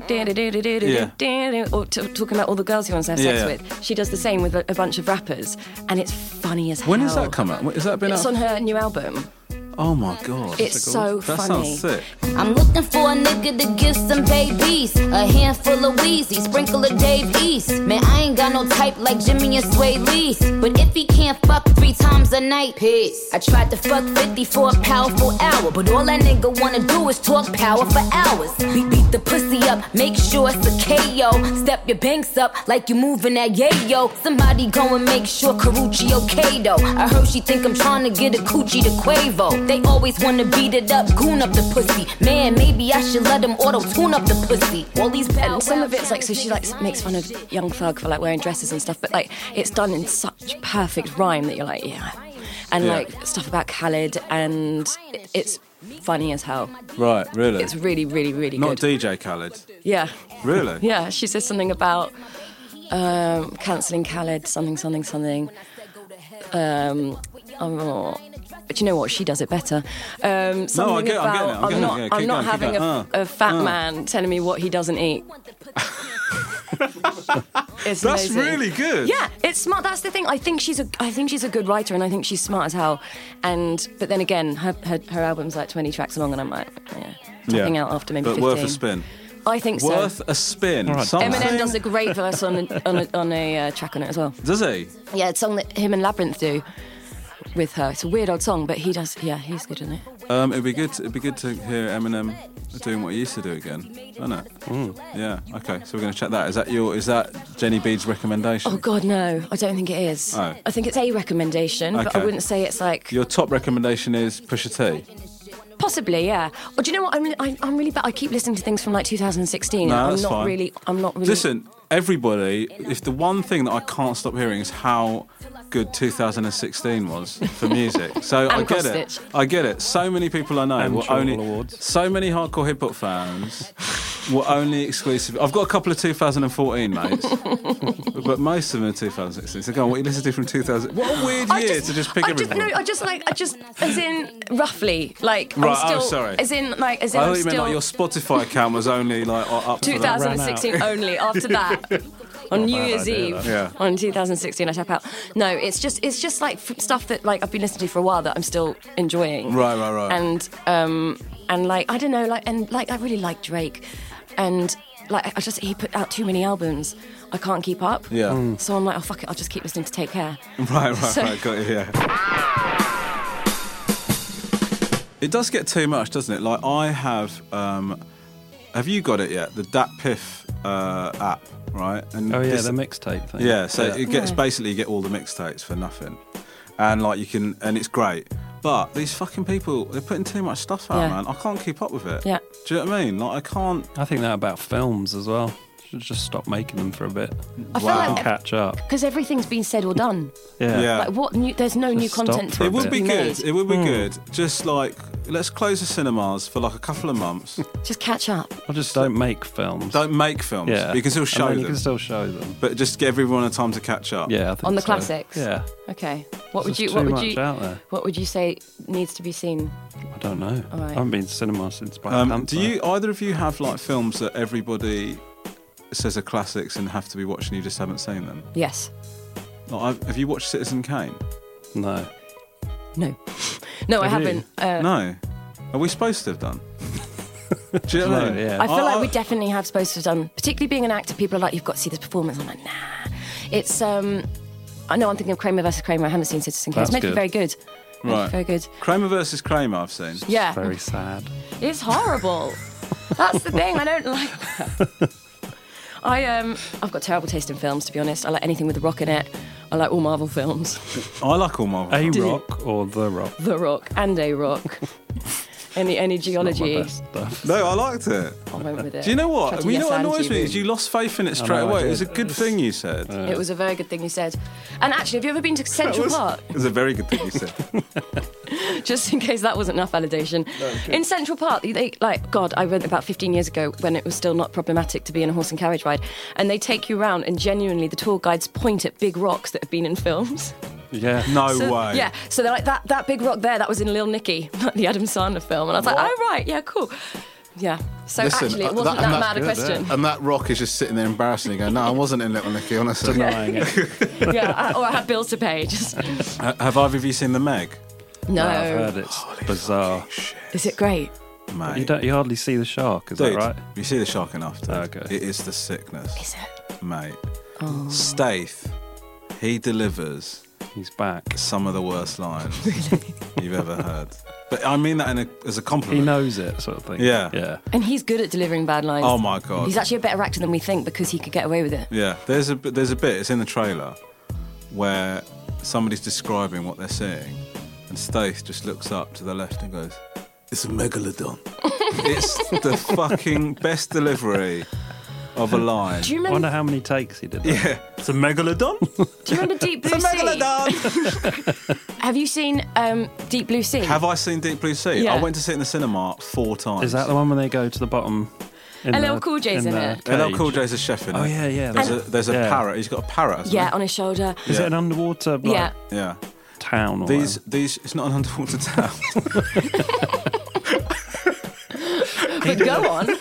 or talking about all the girls he wants to have sex with? She does the same with a bunch of rappers, and it's funny as hell. When has that come out? Has that been It's out? on her new album. Oh my God. It's so that funny. Sounds sick. I'm looking for a nigga to give some babies. A handful of Weezy, sprinkle of Dave East. Man, I ain't got no type like Jimmy and Sway Lee. But if he can't fuck 3 times a night, piss. I tried to fuck 50 for a powerful hour. But all that nigga wanna do is talk power for hours. Beat the pussy up, make sure it's a KO. Step your banks up like you moving that yayo. Somebody go and make sure Karuchi okay though. I heard she think I'm trying to get a coochie to Quavo. They always wanna beat it up, goon up the pussy. Man, maybe I should let them auto-tune up the pussy. All these And some of it's like, so she like makes fun of Young Thug for like wearing dresses and stuff, but like it's done in such perfect rhyme that you're like, yeah. And like stuff about Khaled, and it's funny as hell. Right, really? It's really, really, really Not good. DJ Khaled? Yeah. Really? Yeah, she says something about cancelling Khaled, something. But you know what? She does it better. I'm getting it. I'm not having a fat man telling me what he doesn't eat. It's That's amazing. really good. Yeah, it's smart. That's the thing. I think she's a good writer, and I think she's smart as hell. But then again, her album's like 20 tracks long, and I'm like, tapping out after maybe 15. But worth a spin. I think so. Worth a spin. Right. Eminem does a great verse on a track on it as well. Does he? Yeah, it's a song that him and Labyrinth do with her. It's a weird old song, but he does. Yeah, he's good in it. It'd be good to hear Eminem doing what he used to do again, isn't it? Yeah. Okay. So we're going to check that. Is that Jenny Bede's recommendation? Oh God, no! I don't think it is. Oh. I think it's a recommendation, but I Okay. wouldn't say it's like Your top recommendation is Pusha T. possibly, yeah. Or do you know what? I'm really bad. I keep listening to things from like 2016. No, I'm that's not fine. really. Listen, everybody. If the one thing that I can't stop hearing is how good 2016 was for music. So I get it. Cross-stitch. I get it. So many people I know And were Chortle only Awards. so many hardcore hip hop fans were only exclusive. I've got a couple of 2014 mates, but most of them are 2016. So go on, what you listen to from 2000? What a weird year to just pick everything. I just as in roughly, like Right, I'm still, sorry. as in I I'm thought you still meant like your Spotify account was only like up to that. 2016 only. After that, on New Year's Eve, Yeah. on 2016, I tap out. No, it's just like stuff that like I've been listening to for a while that I'm still enjoying. Right. And like I don't know, like I really like Drake, and like he put out too many albums. I can't keep up. Yeah. So I'm like, oh fuck it, I'll just keep listening to Take Care. Right, So- got you, yeah. It does get too much, doesn't it? Like, I have you got it yet? The Dat Piff app, right? And Oh, yeah, the mixtape thing. Yeah, so it gets Yeah. basically you get all the mixtapes for nothing. And, like, you can, and it's great. But these fucking people, they're putting too much stuff out, Yeah. man. I can't keep up with it. Yeah. Do you know what I mean? Like, I can't. I think that about films as well. Should just stop making them for a bit. I feel Wow. And like catch up. because everything's been said or done. Yeah. Like what new? There's no new Just stop content for to a It would be be good. made. It would be good. Just like, let's close the cinemas for like a couple of months. Just catch up. Or just don't make films. Don't make films. Yeah. You can still show And then them. You can still show them. But just give everyone a time to catch up. Yeah, I think On the so. classics? Yeah. Okay. What would There's you? too What would much you? out there. What would you say needs to be seen? I don't know. All right. I haven't been to cinema since Black Panther. Do you either of you have like films that everybody says are classics and have to be watched and you just haven't seen them? Yes. Like, have you watched Citizen Kane? No. No. No, I Have you? haven't. No. Are we supposed to have done? Do you know what I No, mean? yeah. I feel like we definitely have supposed to have done. Particularly being an actor, people are like, "You've got to see this performance." I'm like, nah. It's I know I'm thinking of Kramer versus Kramer. I haven't seen Citizen Kane. It's That's meant to be good. very good. Meant to be Right. Very good. Kramer versus Kramer, I've seen. Yeah. Very sad. It's horrible. That's the thing. I don't like that. I've got terrible taste in films, to be honest. I like anything with The Rock in it. I like all Marvel films. I like all Marvel. A films. Rock or The Rock? The Rock and A Rock. Any Not geology. my best stuff. No, I liked it. I went with it. Do you know what? Tried to You know yes what and annoys you, me but- is you lost faith in it straight know, I away. did. It was a good thing you said. It was a very good thing you said. And actually, have you ever been to Central Park? It was a very good thing you said. Just in case that wasn't enough validation. In Central Park, I went about 15 years ago when it was still not problematic to be in a horse and carriage ride, and they take you around and genuinely the tour guides point at big rocks that have been in films. Yeah. No So- way. Yeah, so they're like, that big rock there, that was in Lil Nicky, the Adam Sandler film. And I was like, What? oh, right, yeah, cool. Yeah, so Listen, actually, it that- wasn't and that that's mad a good, question. And that rock is just sitting there embarrassing. Going, no, I wasn't in Little Nicky, honestly. Denying it. Yeah, or I had bills to pay. Just Have either of you seen The Meg? no. I've heard it's bizarre. Is it great? Mate. You hardly see the shark, is Dude, that right? you see the shark enough, dude. Okay. It is the sickness. Is it? Mate. Oh. Staith, he delivers He's back. some of the worst lines you've ever heard. But I mean that as a compliment. He knows it, sort of thing. Yeah. Yeah. And he's good at delivering bad lines. Oh my God. He's actually a better actor than we think because he could get away with it. Yeah, there's a bit, it's in the trailer, where somebody's describing what they're seeing, and Staith just looks up to the left and goes, "It's a megalodon." It's the fucking best delivery of a line. Do you I remember? wonder how many takes he did. That. Yeah, it's a megalodon. Do you remember Deep Blue It's a Sea? megalodon. Have you seen Deep Blue Sea? Have I seen Deep Blue Sea? Yeah. I went to see it in the cinema 4 times. Is that the one when they go to the bottom? LL Cool J's in it. LL Cool J's a chef in it. Oh, yeah, yeah. There's a Yeah. parrot. He's got a parrot. Hasn't Yeah, on his shoulder. Is Yeah. it an underwater Yeah. he? Yeah. town or These it's not an underwater town. But go on.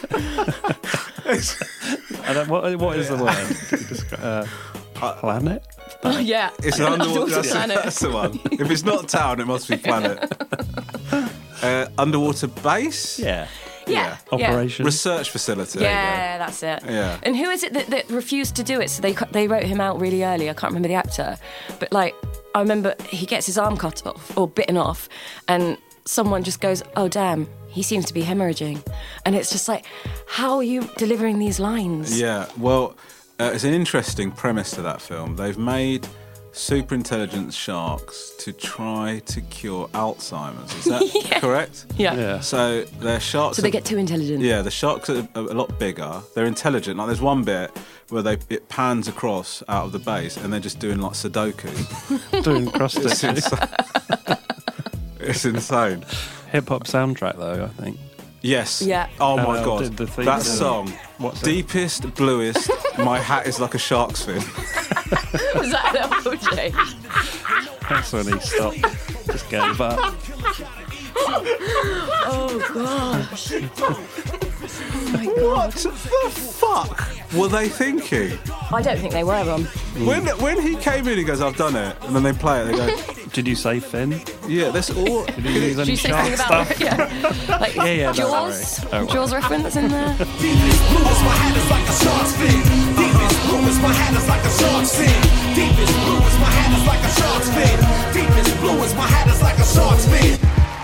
what is the word? Planet? Yeah. It's an underwater planet. That's the one. If it's not town, it must be planet. Underwater base? Yeah. Yeah. Operation. Research facility. There you Yeah, that's it. Yeah. And who is it that refused to do it? So they wrote him out really early. I can't remember the actor, but like I remember he gets his arm cut off or bitten off, and someone just goes, oh, damn, he seems to be hemorrhaging. And it's just like, how are you delivering these lines? Yeah, well, it's an interesting premise to that film. They've made super intelligent sharks to try to cure Alzheimer's. Is that correct? Yeah. So they're sharks. So they get too intelligent. Yeah, the sharks are a lot bigger. They're intelligent. Like there's one bit where it pans across out of the base and they're just doing like Sudoku. Doing cross stitches. It's insane. Hip hop soundtrack though, I think. Yes. Yeah. Oh my LL God. did the theme, That didn't he? song. What's it? Deepest, bluest. My hat is like a shark's fin. Was that LJ? That's when he stopped. Just gave up. Oh, gosh. Oh, my God. What the fuck were they thinking? I don't think they were on. When he came in, he goes, I've done it. And then they play it, they go, Did you say Finn? yeah, that's all. Did you use Did any you say shark something about stuff? yeah. Like Yeah, don't Jaws? worry. Don't worry. Jaws reference in there? Deepest blue is my hat is like a shark's fin. Deepest blue is my hat is like a shark's fin. Deepest blue is my hat is like a shark's fin. Deepest blue is my hat is like a shark's fin.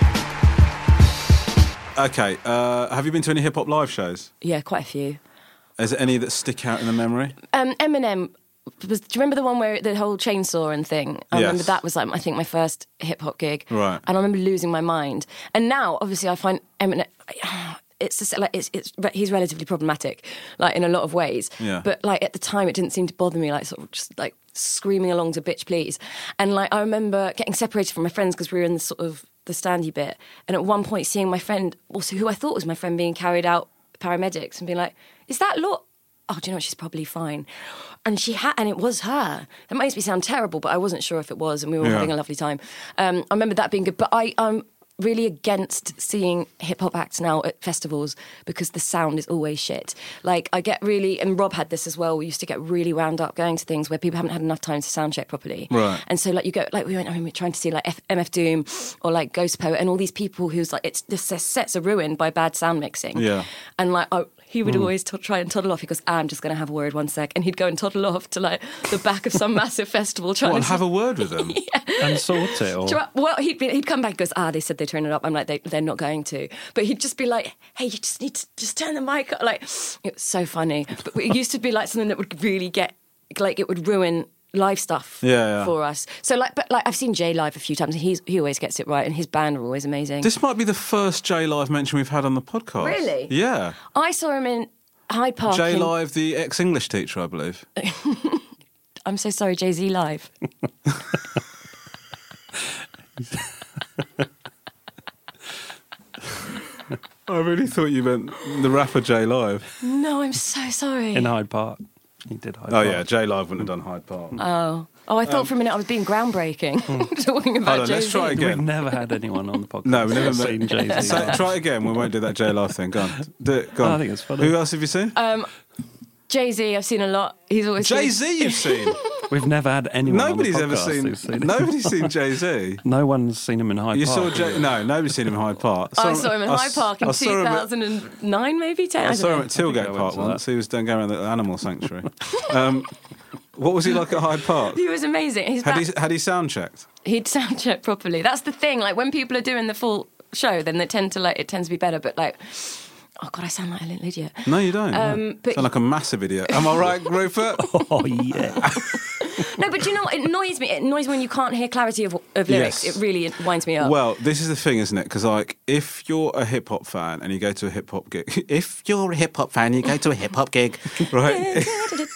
Okay, have you been to any hip hop live shows? Yeah, quite a few. Is there any that stick out in the memory? Eminem. Do you remember the one where the whole chainsaw and thing? I remember Yes. that was like I think my first hip hop gig, Right. And I remember losing my mind. And now, obviously, I find Eminem. It's just like he's relatively problematic, like in a lot of ways. Yeah. But like at the time, it didn't seem to bother me. Like sort of just like screaming along to "Bitch Please," and like I remember getting separated from my friends because we were in the sort of the standy bit, and at one point seeing my friend, also who I thought was my friend, being carried out paramedics and being like, "Is that Laura? Oh, do you know what? She's probably fine." And and it was her. That makes me sound terrible, but I wasn't sure if it was, and we were having a lovely time. I remember that being good, but I'm really against seeing hip-hop acts now at festivals because the sound is always shit. Like, I get really, and Rob had this as well, we used to get really wound up going to things where people haven't had enough time to sound check properly. Right. And so, like, you go, like, we were trying to see, like, MF Doom or, like, Ghost Poet and all these people whose, like, their sets are ruined by bad sound mixing. Yeah. And, like, he would always try and toddle off. He goes, I'm just going to have a word 1 sec. And he'd go and toddle off to, like, the back of some massive festival trying What, to... and have a word with them? And sort it, or... Well, he'd come back and goes, they said they turn it up. I'm like, they're not going to. But he'd just be like, hey, you just need to just turn the mic up. Like, it was so funny. But it used to be like something that would really get, like, it would ruin live stuff for us. So, like, but like, I've seen Jay live a few times, and he always gets it right, and his band are always amazing. This might be the first J Live mention we've had on the podcast. Really? Yeah. I saw him in Hyde Park. J Live, the ex-English teacher, I believe. I'm so sorry, Jay-Z live. I really thought you meant the rapper J Live. No, I'm so sorry. In Hyde Park. He did Hyde Oh Park. yeah, J Live wouldn't have done Hyde Park. Oh, I thought for a minute I was being groundbreaking, talking about Hold on, Jay-Z. let's try We've again. never had anyone on the podcast. No, we've never that's seen Jay-Z. So, try it again. We won't do that J Live thing. Go on. Do it. Go on. I think it's funny. Who else have you seen? Jay-Z, I've seen a lot. He's always Jay-Z you've seen? We've never had anyone Nobody's on the ever podcast seen... who's seen it. Nobody's seen Jay-Z. No one's seen him in Hyde You Park. saw No, nobody's seen him in Hyde Park. I saw him in Hyde Park in I saw him at- 2009, maybe 10. I saw him at I think I Tilgate went Park to once. that. He was going around the animal sanctuary. What was he like at Hyde Park? He was amazing. Had he sound checked? He'd sound check properly. That's the thing. Like, when people are doing the full show, then it tends to be better. But like, oh God, I sound like a little idiot. No, you don't. But sound like a massive idiot. Am I right, Rupert? Oh, yeah. no, but you know what? It annoys me. It annoys me when you can't hear clarity of lyrics. Yes. It really winds me up. Well, this is the thing, isn't it? Because, like, if you're a hip-hop fan and you go to a hip-hop gig... If you're a hip-hop fan, you go to a hip-hop gig, right?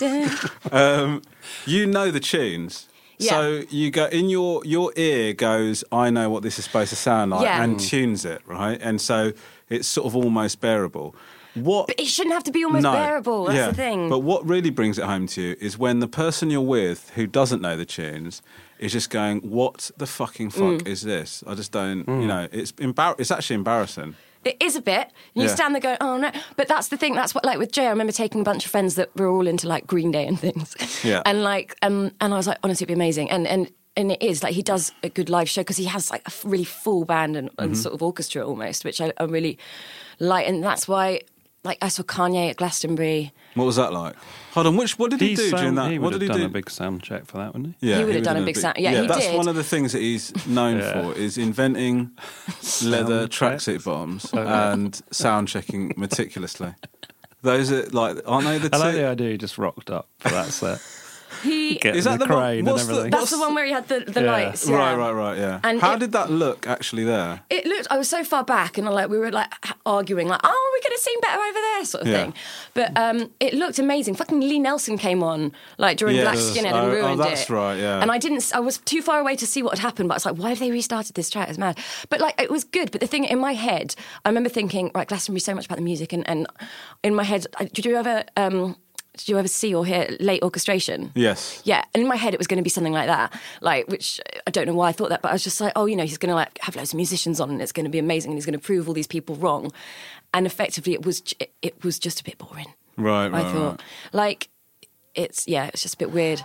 You know the tunes. Yeah. So you go... In your ear goes, I know what this is supposed to sound like, Yeah. and tunes it, right? And so it's sort of almost bearable. What... But it shouldn't have to be almost bearable. That's the thing. But what really brings it home to you is when the person you're with who doesn't know the tunes is just going, what the fucking fuck is this? I just don't, you know, it's actually embarrassing. It is a bit. And you Yeah. stand there going, oh no. But that's the thing. That's what, like with Jay, I remember taking a bunch of friends that were all into like Green Day and things. Yeah. And like, and I was like, honestly, it'd be amazing. And it is, like, he does a good live show because he has like a really full band and sort of orchestra almost, which I really like. And that's why like I saw Kanye at Glastonbury. What was that like? Hold on, what did he do during that? He what would did have he done do? a big sound check for that, wouldn't he? Yeah, he would have done a big sound. Yeah, he that's did. one of the things that he's known for is inventing leather tracksuit bottoms and sound checking meticulously. Those are aren't they the two? I like the idea he just rocked up for that set. Is that the crane one? and everything? That's the one where he had the lights. Yeah. Right. Yeah. And how did that look actually there? It looked. I was so far back, and we were like arguing, like, "Oh, we could have seen better over there," sort of thing. But it looked amazing. Fucking Lee Nelson came on during Black Skinhead and ruined it. Oh, that's right. Yeah. And I was too far away to see what had happened. But I was like, "Why have they restarted this track? It's mad." But it was good. But the thing in my head, I remember thinking, right, Glastonbury, so much about the music, and in my head, did you ever see or hear late orchestration? Yes. Yeah, and in my head it was going to be something like that, which I don't know why I thought that, but I was just like, oh, he's going to have loads of musicians on and it's going to be amazing and he's going to prove all these people wrong. And effectively it was just a bit boring. Right. I thought. It's just a bit weird.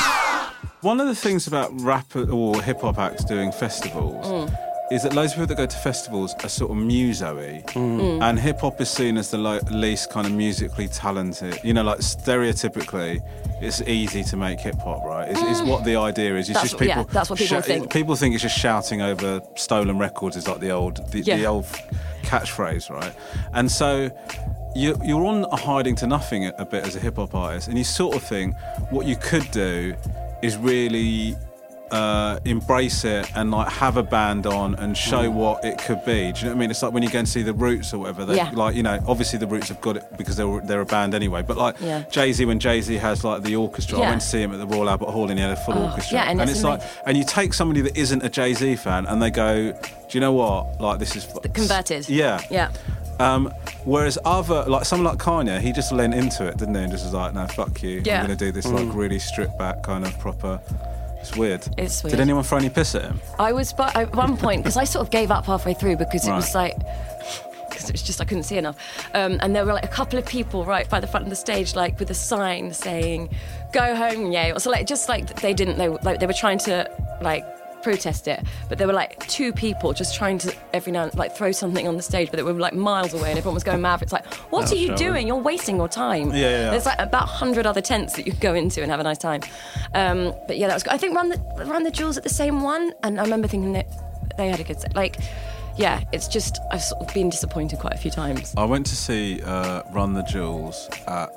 One of the things about rap or hip-hop acts doing festivals is that loads of people that go to festivals are sort of muso-y, and hip-hop is seen as the least kind of musically talented. Stereotypically, it's easy to make hip-hop, right? It's what the idea is. It's just people. Yeah, that's what people think. People think it's just shouting over stolen records is like the old catchphrase, right? And so you're on a hiding to nothing a bit as a hip-hop artist, and you sort of think what you could do is really embrace it and have a band on and show what it could be. Do you know what I mean? It's like when you go and see the Roots or whatever. Obviously the Roots have got it because they're a band anyway. But Jay-Z, when Jay-Z has the orchestra, I went to see him at the Royal Albert Hall and he had a full orchestra. Yeah, and it's and you take somebody that isn't a Jay-Z fan and they go, do you know what? This is converted. Yeah. Yeah. Whereas someone like Kanye, he just lent into it, didn't he? And just was like, no, fuck you. Yeah. I'm going to do this really stripped back kind of proper. It's weird. It's weird. Did anyone throw any piss at him? I was, but at one point, because I sort of gave up halfway through because it was because it was just I couldn't see enough. And there were a couple of people right by the front of the stage, with a sign saying, "Go home, Yale." So they were trying to protest it, but there were two people just trying to every now and throw something on the stage, but they were miles away and everyone was going mad. It's what are you doing? You're wasting your time. Yeah. There's about 100 other tents that you can go into and have a nice time. But yeah, that was good. I think Run the Jewels at the same one, and I remember thinking that they had a good set. It's just I've sort of been disappointed quite a few times. I went to see Run the Jewels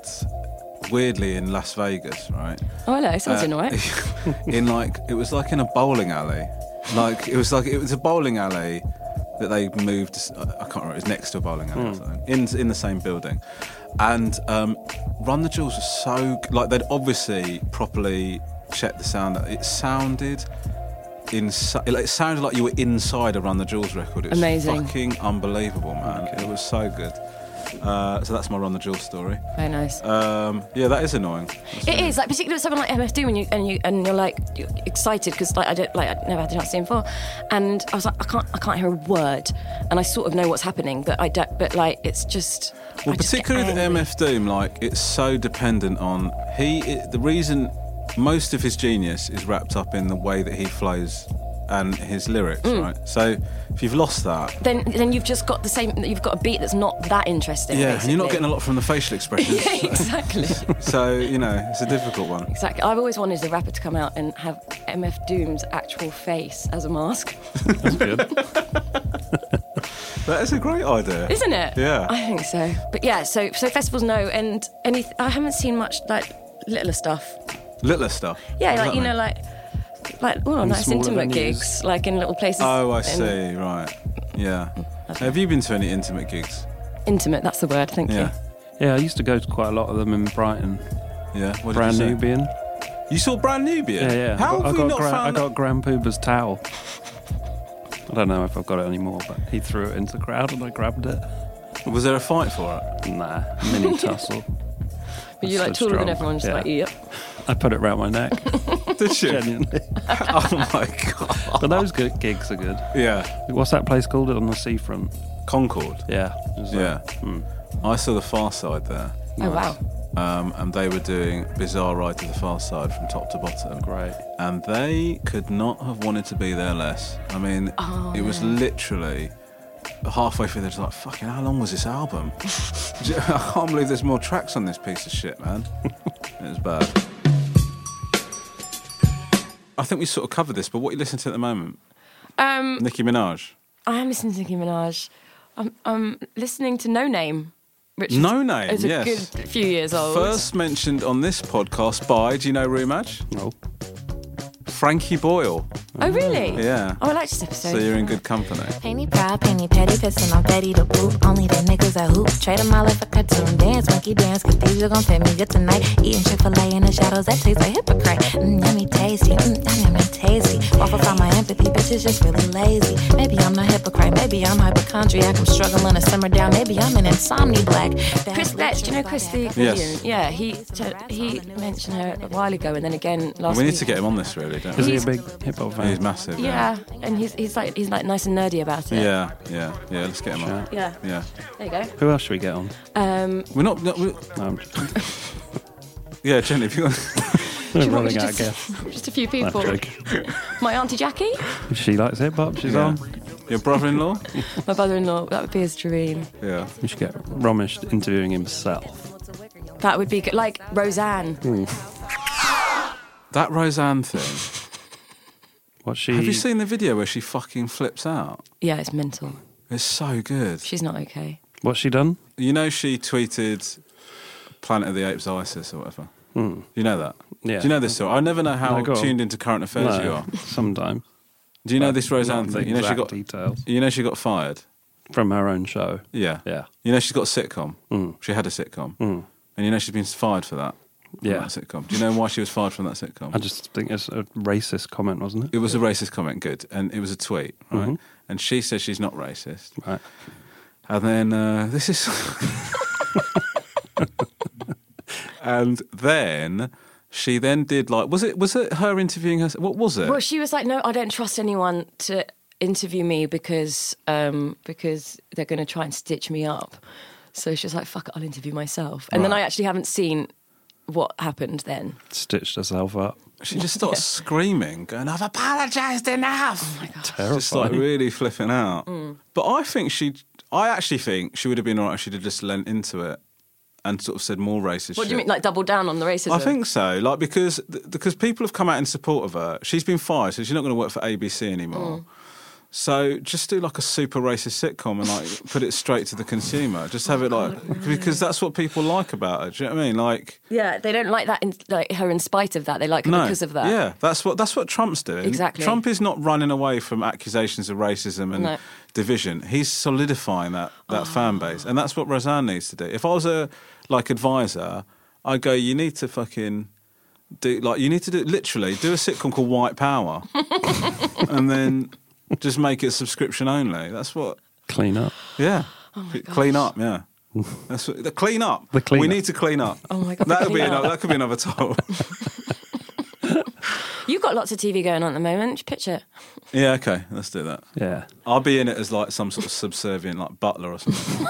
weirdly in Las Vegas, right? Oh, hello, sounds in all right. It was in a bowling alley. It was a bowling alley that they moved. I can't remember. It was next to a bowling alley or something, in the same building. And Run the Jewels was so they'd obviously properly checked the sound. It sounded like you were inside a Run the Jewels record. It was amazing, fucking unbelievable, man. Okay. It was so good. So that's my Run the Jewels story. Very nice. That is annoying. It is, particularly with someone like MF Doom, and you're excited because I've never had the chance to see him before, and I was I can't hear a word, and I sort of know what's happening, but I don't. But it's just. Well, particularly with MF Doom, it's so dependent on the reason most of his genius is wrapped up in the way that he flows and his lyrics, right? So if you've lost that, then you've just got you've got a beat that's not that interesting. Yeah, basically. and you're not getting a lot from the facial expressions. Yeah, exactly. So it's a difficult one. Exactly. I've always wanted the rapper to come out and have MF Doom's actual face as a mask. That's good. That is a great idea, isn't it? Yeah, I think so. But yeah, so festivals no, and I haven't seen much littler stuff. Littler stuff. Yeah, nice intimate venues. gigs, in little places. Oh, I see. Right. Yeah. Have you been to any intimate gigs? Intimate, that's the word. Thank you. Yeah, I used to go to quite a lot of them in Brighton. Yeah. What did Brand you say? Nubian. You saw Brand Nubian? Yeah. How have we not found I got Grand Pooba's towel. I don't know if I've got it anymore, but he threw it into the crowd and I grabbed it. Was there a fight for it? Nah, mini tussle. But you taller than everyone, just yep. I put it round my neck. Did you? Genuinely. Oh my God. But those gigs are good. Yeah. What's that place called on the seafront? Concord. Yeah. I saw the Far Side there. Oh, wow. And they were doing Bizarre Ride to the Far Side from top to bottom. Great. And they could not have wanted to be there less. I mean, it was literally halfway through, they're just like, fucking, how long was this album? I can't believe there's more tracks on this piece of shit, man. It was bad. I think we sort of covered this, but what are you listening to at the moment? Nicki Minaj. I am listening to Nicki Minaj. I'm listening to No Name. Which No Name, is a yes. good few years old. First mentioned on this podcast by, do you know Rumaj? No. Frankie Boyle. Oh, really? Yeah. Oh, I like this episode. So you're in good company. Penny proud, penny petty, pissing off daddy to poop. Only the niggas that hoop. Trade them all like a cartoon. Dance, monkey dance, cathedral gon' fit me good tonight. Eating Chick-fil-A in the shadows, that tastes like hypocrite. Yummy tasty, yummy tasty. Waffles on my empathy, bitch is just really lazy. Maybe I'm not hypocrite, maybe I'm hypochondriac. I'm struggling to simmer down, maybe I'm an insomni black. Chris Letch, do you know Chris the comedian? Yes. Yeah, he mentioned her a while ago, and then again last We week. need to get him on this, really, don't Is we? he a big hip hop fan? He's massive. Yeah, and he's like nice and nerdy about it. Yeah. Let's get him on. Yeah. Yeah. There you go. Who else should we get on? We're not. Yeah, Jenny, if you want. I'm running out of guests. Just a few people. My auntie Jackie, She likes hip hop. She's on. Your brother-in-law? my brother-in-law. That would be his dream. Yeah. We should get Romesh interviewing himself. That would be good. Like Roseanne. That Roseanne thing. What's she? Have you seen the video where she fucking flips out? Yeah, it's mental. It's so good. She's not okay. What's she done? You know, she tweeted Planet of the Apes ISIS or whatever. You know that? Yeah. Do you know this story? I never know how No, go on. tuned into current affairs you are. Sometimes. Do you know But this Roseanne not the thing? You know she exact got details. You know she got fired. From her own show. Yeah. Yeah. You know she's got a sitcom. Mm. She had a sitcom, Mm. and you know she's been fired for that. from Yeah. that sitcom. Do you know why she was fired from that sitcom? I just think it's a racist comment, wasn't it? It was a racist comment, good, and it was a tweet, right? Mhm. And she says she's not racist, Right. and then this is, and then she then did like was it her interviewing her? What was it? Well, she was like, "No, I don't trust anyone to interview me because they're going to try and stitch me up." So she was like, "Fuck it, I'll interview myself." And then Right. I actually haven't seen what happened then. Stitched herself up. She just starts screaming, going, "I've apologised enough!" Oh my God. Terrifying. Just like really flipping out. But I actually think she would have been alright if she'd have just lent into it and sort of said more racist What shit. do you mean, like double down on the racism? I think so, like because people have come out in support of her. She's been fired, so she's not going to work for ABC anymore. So just do like a super racist sitcom and like put it straight to the consumer. Just have it like because that's what people like about her. Do you know what I mean? Like Yeah, they don't like that, like her in spite of that. They like her because of that. Yeah, that's what Trump's doing. Exactly. Trump is not running away from accusations of racism and No. division. He's solidifying that fan base, and that's what Roseanne needs to do. If I was a advisor, I'd go, you need to fucking do do a sitcom called White Power, and then just make it subscription only. That's what. Clean up. Yeah. Oh my Clean up. Yeah. That's what, the clean up. The clean we up. need to clean up. Oh my God, That could be another title. You've got lots of TV going on at the moment. Pitch it. Yeah, okay, let's do that. Yeah. I'll be in it as like some sort of subservient, like butler or something.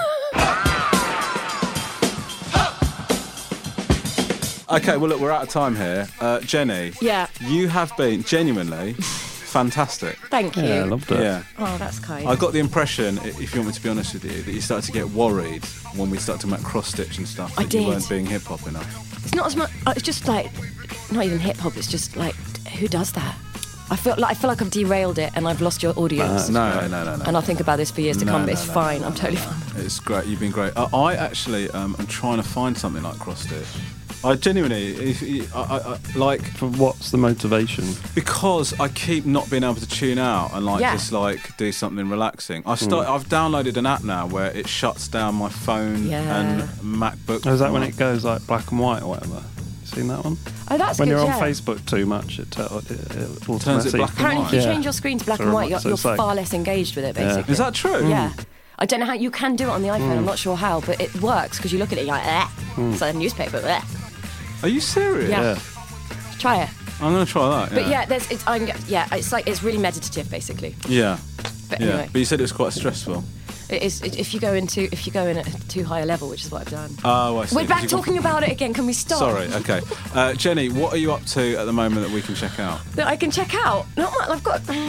Okay, well look, we're out of time here. Jenny, Yeah. you have been genuinely fantastic. Thank you. Yeah, I loved it. Yeah. Oh, that's kind. I got the impression, if you want me to be honest with you, that you started to get worried when we started talking about cross-stitch and stuff, I that you did. weren't being hip-hop enough. It's not as much. It's just like not even hip hop. It's just like who does that? I feel like I've derailed it and I've lost your audience. No. And I'll think about this for years to come. But it's fine. I'm totally fine. It's great. You've been great. I actually am trying to find something like cross-stitch. I genuinely, I like... For what's the motivation? Because I keep not being able to tune out and Yeah. just like do something relaxing. I've downloaded an app now where it shuts down my phone Yeah. and MacBook. Oh, is that when it goes like black and white or whatever? You seen that one? Oh, that's When good. you're on yeah. Facebook too much, it automatically... Turns it black and Apparently, if you Yeah. change your screen to black So and white, you're, so you're it's like- far less engaged with it. Yeah. Basically, Is that true? Yeah. I don't know how you can do it on the iPhone. I'm not sure how, but it works because you look at it, you're like, it's like a newspaper. Are you serious? Yeah. Try it. I'm going to try that. But yeah, it's really meditative, basically. Yeah. But Yeah. anyway, But you said it was quite stressful. it is if you go in at a too high a level, which is what I've done. Oh, I see. We're back 'Cause you've got- talking about it again. Can we stop? Sorry, okay. Jenny, what are you up to at the moment that we can check out? That I can check out. Not much. I've got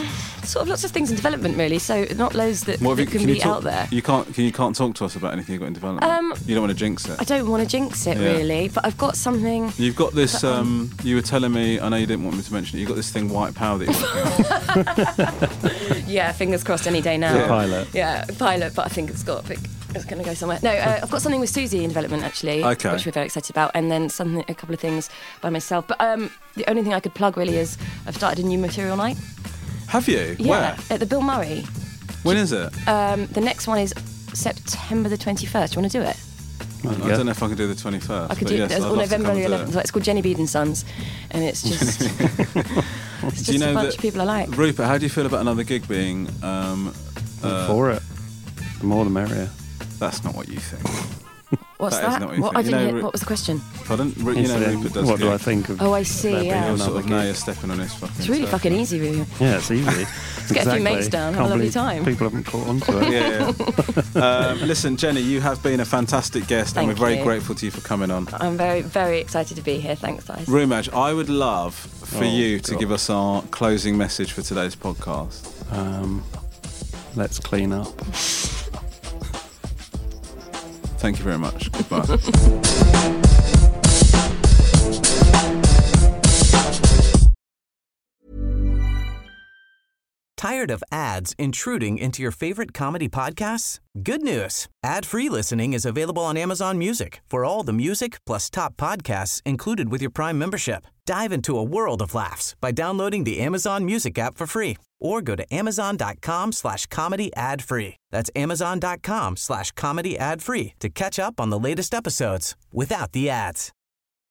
sort of lots of things in development, really. So not loads that, What have that you- can you be talk- out there. You can't talk to us about anything you've got in development. You don't want to jinx it. I don't want to jinx it, Yeah. really, but I've got something. You've got this. You were telling me. I know you didn't want me to mention it. You got this thing, White Power, that you're working on. Yeah, fingers crossed any day now. Yeah. Pilot. Yeah, pilot, but I think it's going to go somewhere. No, I've got something with Susie in development, actually, Okay. which we're very excited about, and then a couple of things by myself. But the only thing I could plug, really, is I've started a new material night. Have you? Yeah, Where? at the Bill Murray. When is it? The next one is September the 21st. Do you want to do it? I don't know if I can do the 21st. I could but do yes, it. I'd Or love to November come the and do 11th. it. So it's called Jenny Bede and Sons, and it's just it's just a bunch of people I like. Rupert, how do you feel about another gig being? I'm for it. The more the merrier. That's not what you think. What's That is that? not what you What, think. I You didn't know, hear. What was the question? Pardon? You He's know, saying, Rupert does what do I gigs. think of? Oh, I see, there yeah. being You're sort another of now gig? you're stepping on his fucking. It's really turf. fucking easy, really. Yeah, it's easy. Let's get a few mates down, have a Can't lovely believe time. People haven't caught on to it. Yeah. Listen, Jenny, you have been a fantastic guest, and Thank we're very you. grateful to you for coming on. I'm very, very excited to be here. Thanks, guys. Rumaj, I would love for Oh, you to God. give us our closing message for today's podcast. Let's clean up. Thank you very much. Goodbye. Tired of ads intruding into your favorite comedy podcasts? Good news. Ad-free listening is available on Amazon Music for all the music plus top podcasts included with your Prime membership. Dive into a world of laughs by downloading the Amazon Music app for free or go to amazon.com/comedy ad-free. That's amazon.com/comedy ad-free to catch up on the latest episodes without the ads.